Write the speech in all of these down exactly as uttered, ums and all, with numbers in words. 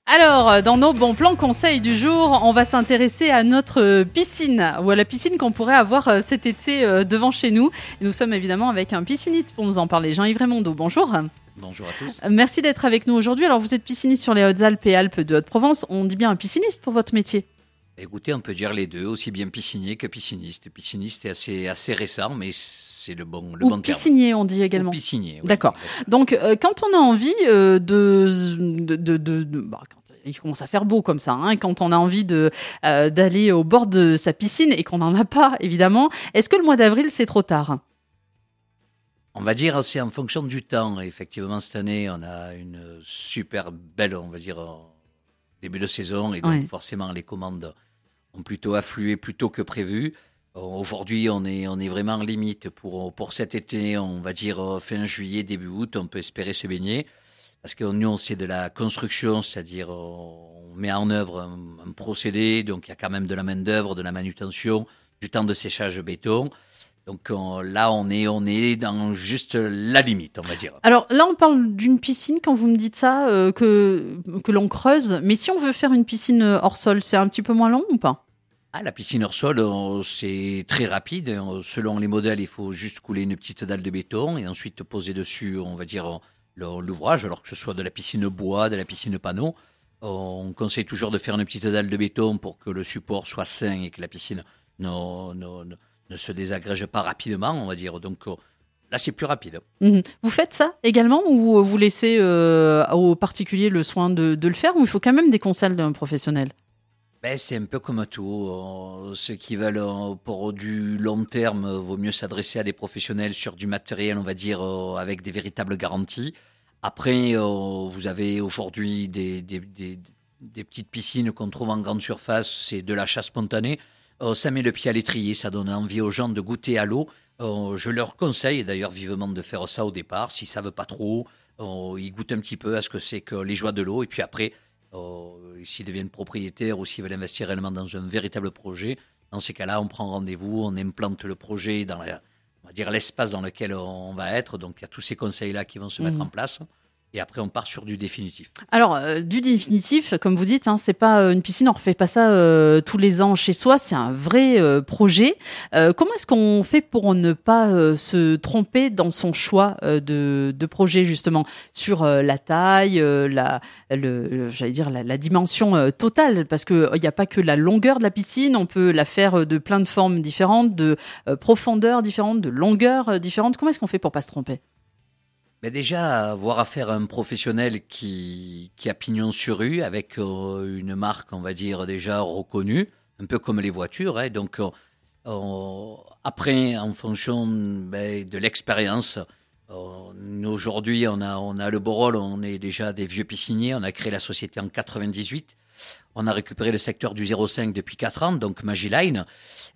Alors, dans nos bons plans conseils du jour, on va s'intéresser à notre piscine, ou à la piscine qu'on pourrait avoir cet été devant chez nous. Et nous sommes évidemment avec un pisciniste pour nous en parler, Jean-Yves Raymondeau. Bonjour. Bonjour à tous. Merci d'être avec nous aujourd'hui. Alors, vous êtes pisciniste sur les Hautes-Alpes et Alpes de Haute-Provence. On dit bien un pisciniste pour votre métier? Écoutez, on peut dire les deux, aussi bien piscinier que pisciniste. Pisciniste est assez, assez récent, mais c'est le bon, le Ou bon terme. piscinier, on dit également. Ou piscinier, oui. D'accord. Donc, euh, quand on a envie euh, de... de, de, de, de bah, quand il commence à faire beau comme ça, hein, quand on a envie de, euh, d'aller au bord de sa piscine et qu'on n'en a pas, évidemment, est-ce que le mois d'avril, c'est trop tard? On va dire, c'est en fonction du temps. Effectivement, cette année, on a une super belle, on va dire, début de saison. Et donc, Ouais. forcément, les commandes ont plutôt afflué plus tôt que prévu. Aujourd'hui, on est, on est vraiment en limite pour, pour cet été. On va dire fin juillet, début août, on peut espérer se baigner. Parce que nous, c'est de la construction, c'est-à-dire on met en œuvre un, un procédé. Donc, il y a quand même de la main-d'œuvre, de la manutention, du temps de séchage béton. Donc on, là, on est, on est dans juste la limite, on va dire. Alors là, on parle d'une piscine, quand vous me dites ça, euh, que, que l'on creuse. Mais si on veut faire une piscine hors sol, c'est un petit peu moins long ou pas? Ah, la piscine hors sol, euh, c'est très rapide. Euh, Selon les modèles, il faut juste couler une petite dalle de béton et ensuite poser dessus, on va dire, le- l'ouvrage, alors que ce soit de la piscine bois, de la piscine panneau. Euh, On conseille toujours de faire une petite dalle de béton pour que le support soit sain et que la piscine ne, ne, ne- ne se désagrège pas rapidement, on va dire. Donc euh, là, c'est plus rapide. Mhm. Vous faites ça également ou vous laissez euh, aux particuliers le soin de, de le faire ou il faut quand même des conseils d'un professionnel? Ben, c'est un peu comme tout. Euh, ceux qui veulent euh, pour du long terme, euh, vaut mieux s'adresser à des professionnels sur du matériel, on va dire, euh, avec des véritables garanties. Après, euh, vous avez aujourd'hui des, des, des, des petites piscines qu'on trouve en grande surface, c'est de l'achat spontané. Euh, ça met le pied à l'étrier, ça donne envie aux gens de goûter à l'eau. Euh, je leur conseille d'ailleurs vivement de faire ça au départ. S'ils ne savent pas trop, euh, ils goûtent un petit peu à ce que c'est que les joies de l'eau. Et puis après, euh, s'ils deviennent propriétaires ou s'ils veulent investir réellement dans un véritable projet, dans ces cas-là, on prend rendez-vous, on implante le projet dans la, on va dire l'espace dans lequel on va être. Donc il y a tous ces conseils-là qui vont se mettre Mhm. en place. Et après, on part sur du définitif. Alors, euh, du définitif, comme vous dites, hein, c'est pas euh, une piscine, on refait pas ça euh, tous les ans chez soi, c'est un vrai euh, projet. Euh, comment est-ce qu'on fait pour ne pas euh, se tromper dans son choix euh, de, de projet, justement, sur euh, la taille, euh, la, le, le- j'allais dire la, la dimension euh, totale, parce que il n'y a pas que la longueur de la piscine, on peut la faire euh, de plein de formes différentes, de euh, profondeurs différentes, de longueurs euh, différentes. Comment est-ce qu'on fait pour pas se tromper? Mais déjà, avoir affaire à un professionnel qui, qui a pignon sur rue, avec euh, une marque, on va dire, déjà reconnue, un peu comme les voitures. Hein. Donc, euh, euh, après, en fonction ben, de l'expérience, euh, nous, aujourd'hui, on a, on a le beau rôle, on est déjà des vieux pisciniers, on a créé la société en quatre-vingt-dix-huit. On a récupéré le secteur du zéro cinq depuis quatre ans, donc Magiline.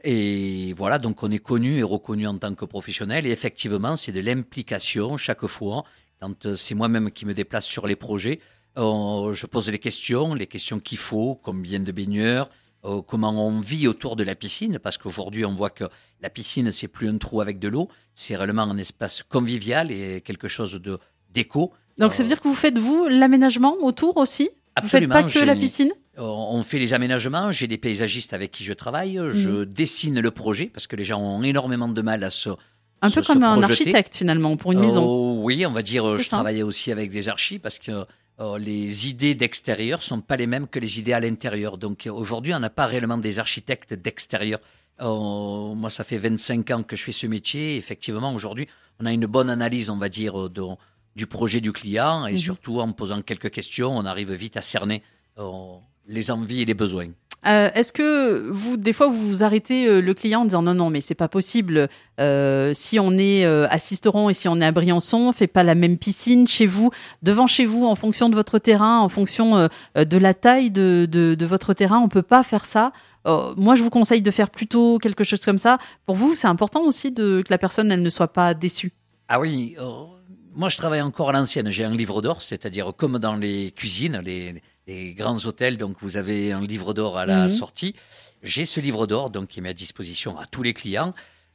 Et voilà, donc on est connu et reconnu en tant que professionnel. Et effectivement, c'est de l'implication chaque fois. Quand euh, c'est moi-même qui me déplace sur les projets, euh, je pose les questions, les questions qu'il faut, combien de baigneurs, euh, comment on vit autour de la piscine, parce qu'aujourd'hui, on voit que la piscine, c'est plus un trou avec de l'eau, c'est réellement un espace convivial et quelque chose de d'éco. Donc, ça veut dire que vous faites, vous, l'aménagement autour aussi? Vous faites Absolument, pas que j'ai- la piscine? On fait les aménagements, j'ai des paysagistes avec qui je travaille, je dessine le projet parce que les gens ont énormément de mal à se Un se- peu se comme un projeter. architecte finalement pour une maison. Euh, oui, on va dire, C'est je ça. travaillais aussi avec des archis parce que euh, les idées d'extérieur sont pas les mêmes que les idées à l'intérieur. Donc euh, aujourd'hui, on n'a pas réellement des architectes d'extérieur. Euh, moi, ça fait vingt-cinq ans que je fais ce métier. Effectivement, aujourd'hui, on a une bonne analyse, on va dire, euh, de- du projet du client et Mhm. surtout en posant quelques questions, on arrive vite à cerner euh, les envies et les besoins. Euh, Est-ce que vous, des fois, vous vous arrêtez euh, le client en disant non, non, mais c'est pas possible. Euh, si on est euh, à Sisteron et si on est à Briançon, on fait pas la même piscine chez vous, devant chez vous, en fonction de votre terrain, en fonction euh, de la taille de, de, de votre terrain, on peut pas faire ça. Euh, moi, je vous conseille de faire plutôt quelque chose comme ça. Pour vous, c'est important aussi de, que la personne elle ne soit pas déçue. Ah oui, euh, moi je travaille encore à l'ancienne. J'ai un livre d'or, c'est-à-dire comme dans les cuisines, les, les grands hôtels, donc vous avez un livre d'or à la Mhm. sortie. J'ai ce livre d'or donc qui est mis à disposition à tous les clients.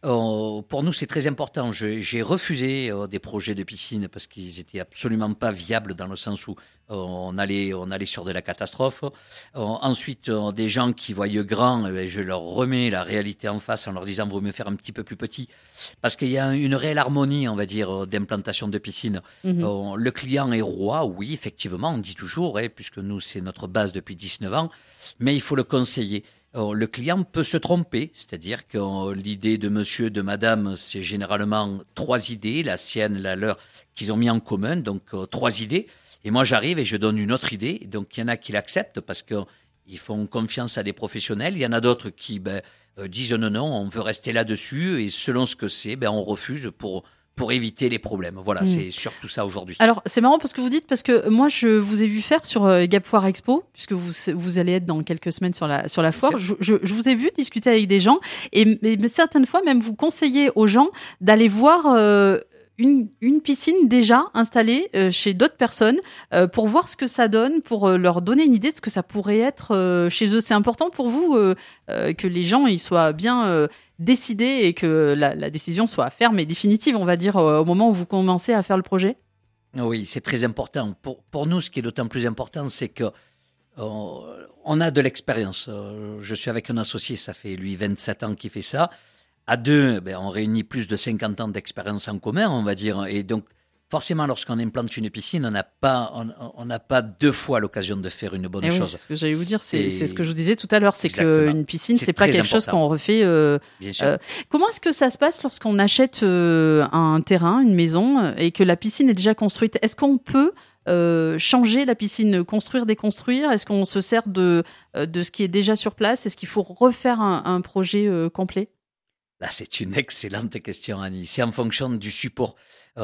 Euh, pour nous, c'est très important. Je- j'ai refusé euh, des projets de piscine parce qu'ils étaient absolument pas viables dans le sens où euh, on allait, on allait sur de la catastrophe. Euh, ensuite, euh, des gens qui voient grand, eh ben, je leur remets la réalité en face en leur disant vaut mieux faire un petit peu plus petit parce qu'il y a une réelle harmonie, on va dire, euh, d'implantation de piscine. Mhm. Euh, le client est roi, oui, effectivement, on dit toujours, hein, puisque nous, c'est notre base depuis dix-neuf ans, mais il faut le conseiller. Euh, Le client peut se tromper, c'est-à-dire que euh, l'idée de monsieur, de madame, c'est généralement trois idées, la sienne, la leur, qu'ils ont mis en commun, donc euh, trois idées. Et moi, j'arrive et je donne une autre idée. Donc, il y en a qui l'acceptent parce qu'ils font confiance à des professionnels. Il y en a d'autres qui ben, euh, disent non, non, on veut rester là-dessus. Et selon ce que c'est, ben, on refuse pour, pour éviter les problèmes. Voilà, Mm. c'est surtout ça aujourd'hui. Alors, c'est marrant parce que vous dites, parce que moi, je vous ai vu faire sur euh, Gap Foire Expo, puisque vous, vous allez être dans quelques semaines sur la, sur la foire. Je, je, je vous ai vu discuter avec des gens et, et certaines fois, même vous conseillez aux gens d'aller voir euh, une, une piscine déjà installée euh, chez d'autres personnes euh, pour voir ce que ça donne, pour euh, leur donner une idée de ce que ça pourrait être euh, chez eux. C'est important pour vous euh, euh, que les gens ils soient bien euh, décidés et que la, la décision soit ferme et définitive, on va dire, euh, au moment où vous commencez à faire le projet? Oui, c'est très important. Pour, pour nous, ce qui est d'autant plus important, c'est que euh, on a de l'expérience. Euh, Je suis avec un associé, ça fait lui vingt-sept ans qu'il fait ça. À deux, ben, on réunit plus de cinquante ans d'expérience en commun, on va dire. Et donc, forcément, lorsqu'on implante une piscine, on n'a pas, on, on n'a pas deux fois l'occasion de faire une bonne Eh oui, chose. c'est ce que j'allais vous dire, c'est Et- c'est ce que je vous disais tout à l'heure, c'est Exactement. qu'une piscine, C'est c'est pas très quelque chose important. qu'on refait. euh, Bien sûr. Euh, Comment est-ce que ça se passe lorsqu'on achète euh, un terrain, une maison, euh, et que la piscine est déjà construite? Est-ce qu'on peut euh, changer la piscine, construire, déconstruire? Est-ce qu'on se sert de, euh, de ce qui est déjà sur place? Est-ce qu'il faut refaire un, un projet euh, complet? Là, c'est une excellente question, Annie. C'est en fonction du support. Euh,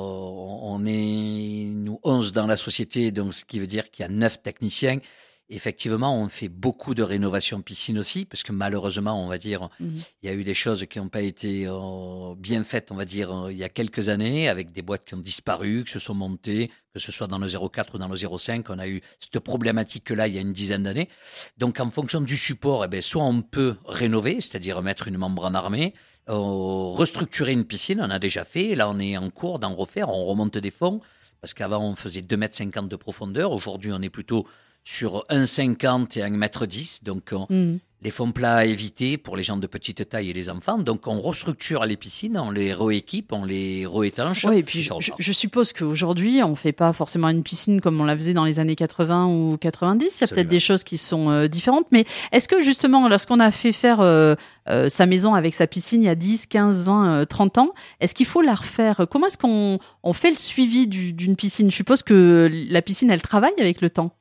on est, nous, onze dans la société, donc ce qui veut dire qu'il y a neuf techniciens. Effectivement, on fait beaucoup de rénovation piscine aussi, parce que malheureusement, on va dire, Mhm. il y a eu des choses qui n'ont pas été euh, bien faites, on va dire, euh, il y a quelques années, avec des boîtes qui ont disparu, qui se sont montées, que ce soit dans le zéro quatre ou dans le zéro cinq. On a eu cette problématique-là il y a une dizaine d'années. Donc, en fonction du support, eh ben, soit on peut rénover, c'est-à-dire mettre une membrane armée, euh, restructurer une piscine, on a déjà fait. Là, on est en cours d'en refaire, on remonte des fonds, parce qu'avant, on faisait deux mètres cinquante de profondeur. Aujourd'hui, on est plutôt sur un mètre cinquante et un mètre dix. Donc, on- Mhm. les fonds plats à éviter pour les gens de petite taille et les enfants. Donc, on restructure les piscines, on les rééquipe, on les réétanche. Ouais, et puis je, ça je- repart. je suppose qu'aujourd'hui, on fait pas forcément une piscine comme on la faisait dans les années quatre-vingts ou quatre-vingt-dix. Il y a peut-être Absolument. des choses qui sont euh, différentes. Mais est-ce que justement, lorsqu'on a fait faire euh, euh, sa maison avec sa piscine il y a dix, quinze, vingt, euh, trente ans, est-ce qu'il faut la refaire? Comment est-ce qu'on on fait le suivi du- d'une piscine? Je suppose que la piscine, elle travaille avec le temps.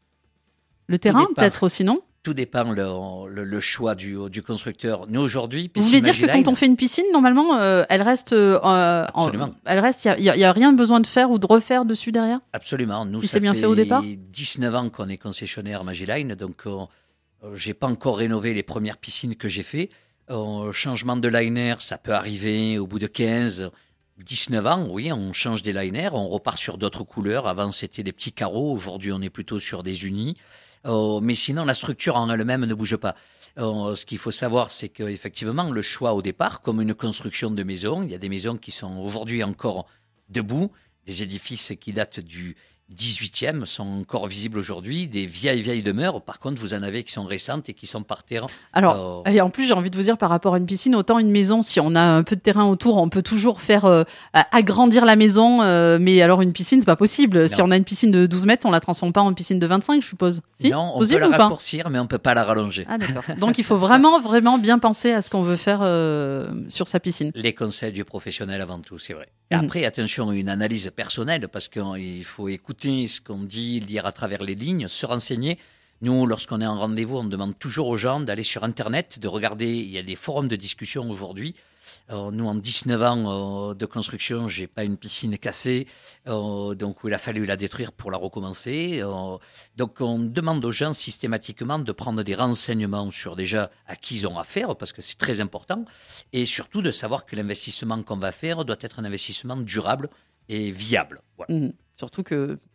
Le terrain, dépend. peut-être aussi, non? Tout dépend le, le, le choix du, du constructeur. Nous, aujourd'hui, Vous Piscine voulez dire que Magiline, quand on fait une piscine, normalement, euh, elle reste, euh, en- Absolument. elle reste, il y a, il y a rien besoin de faire ou de refaire dessus derrière? Absolument. Nous, Si ça c'est bien fait au départ dix-neuf ans qu'on est concessionnaire Magiline, donc euh, euh, j'ai pas encore rénové les premières piscines que j'ai fait. Euh, changement de liner, ça peut arriver au bout de quinze, dix-neuf ans. Oui, on change des liners, on repart sur d'autres couleurs. Avant, c'était des petits carreaux. Aujourd'hui, on est plutôt sur des unis. Euh, mais sinon, la structure en elle-même ne bouge pas. Euh, ce qu'il faut savoir, c'est qu'effectivement, le choix au départ, comme une construction de maison, il y a des maisons qui sont aujourd'hui encore debout, des édifices qui datent du dix-huitième sont encore visibles aujourd'hui, des vieilles, vieilles demeures. Par contre, vous en avez qui sont récentes et qui sont par terre. Alors, Euh, et en plus, j'ai envie de vous dire par rapport à une piscine, autant une maison, si on a un peu de terrain autour, on peut toujours faire euh, agrandir la maison, euh, mais alors une piscine, c'est pas possible. Si Non. on a une piscine de douze mètres, on la transforme pas en piscine de vingt-cinq, je suppose. Si non, on Possible peut ou la pas? raccourcir, mais on peut pas la rallonger. Ah d'accord. Donc il faut vraiment, vraiment bien penser à ce qu'on veut faire euh, sur sa piscine. Les conseils du professionnel avant tout, c'est vrai. Et Mhm. après, attention, une analyse personnelle, parce qu'il faut écouter ce qu'on dit, lire à travers les lignes, se renseigner. Nous, lorsqu'on est en rendez-vous, on demande toujours aux gens d'aller sur Internet, de regarder. Il y a des forums de discussion aujourd'hui. Euh, nous, en dix-neuf ans euh, de construction, j'ai pas une piscine cassée, euh, donc il a fallu la détruire pour la recommencer. Euh, donc, on demande aux gens systématiquement de prendre des renseignements sur déjà à qui ils ont affaire, parce que c'est très important, et surtout de savoir que l'investissement qu'on va faire doit être un investissement durable et viable. Voilà. Mhm. Surtout que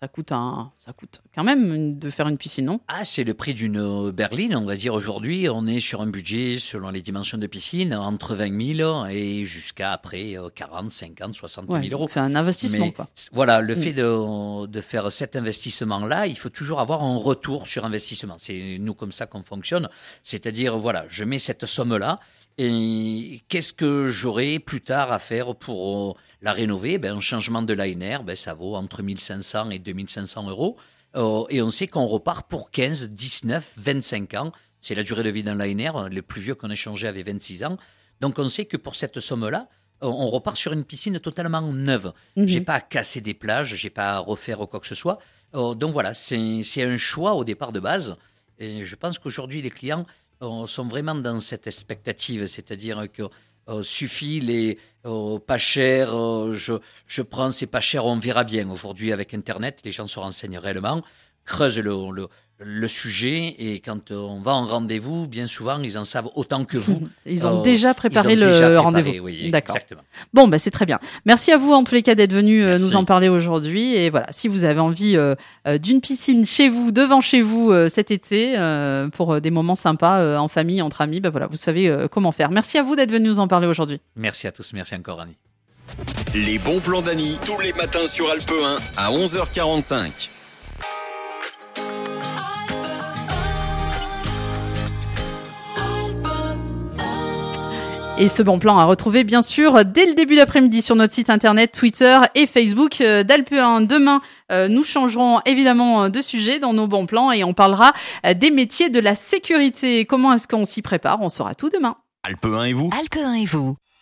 ça coûte un, ça coûte quand même de faire une piscine, non? Ah, c'est le prix d'une berline, on va dire aujourd'hui. On est sur un budget, selon les dimensions de piscine, entre vingt mille et jusqu'à après quarante, cinquante, soixante Ouais, mille euros. c'est un investissement, Mais quoi. voilà, le Mm. fait de, de faire cet investissement-là, il faut toujours avoir un retour sur investissement. C'est nous comme ça qu'on fonctionne. C'est-à-dire, voilà, je mets cette somme-là et qu'est-ce que j'aurai plus tard à faire pour la rénover? Ben, un changement de liner, ben, ça vaut entre mille cinq cents et deux mille cinq cents euros. Euh, et on sait qu'on repart pour quinze, dix-neuf, vingt-cinq ans. C'est la durée de vie d'un liner. Les plus vieux qu'on a échangé avaient vingt-six ans. Donc on sait que pour cette somme-là, on repart sur une piscine totalement neuve. Mhm. J'ai pas à casser des plages, j'ai pas à refaire quoi que ce soit. Euh, donc voilà, c'est, c'est un choix au départ de base. Et je pense qu'aujourd'hui, les clients euh, sont vraiment dans cette expectative, c'est-à-dire que euh, suffit les euh, pas cher, euh, je, je prends, c'est pas cher, on verra bien. Aujourd'hui, avec Internet, les gens se renseignent réellement, creusent le, le, le sujet et quand on va en rendez-vous, bien souvent, ils en savent autant que vous. Ils ont Euh, déjà préparé ils ont le déjà préparé, rendez-vous. Oui, D'accord. exactement. Bon, bah, c'est très bien. Merci à vous, en tous les cas, d'être venu euh, Merci. nous en parler aujourd'hui. Et voilà, si vous avez envie euh, euh, d'une piscine chez vous, devant chez vous, euh, cet été, euh, pour euh, des moments sympas, euh, en famille, entre amis, bah voilà, vous savez euh, comment faire. Merci à vous d'être venu nous en parler aujourd'hui. Merci à tous, merci encore Annie. Les bons plans d'Annie, tous les matins sur Alpe un à onze heures quarante-cinq. Et ce bon plan à retrouver bien sûr dès le début d'après-midi sur notre site internet, Twitter et Facebook euh, d'Alpe un. Demain, euh, nous changerons évidemment de sujet dans nos bons plans et on parlera euh, des métiers de la sécurité. Comment est-ce qu'on s'y prépare? On saura tout demain. Alpe un et vous? Alpe un et vous.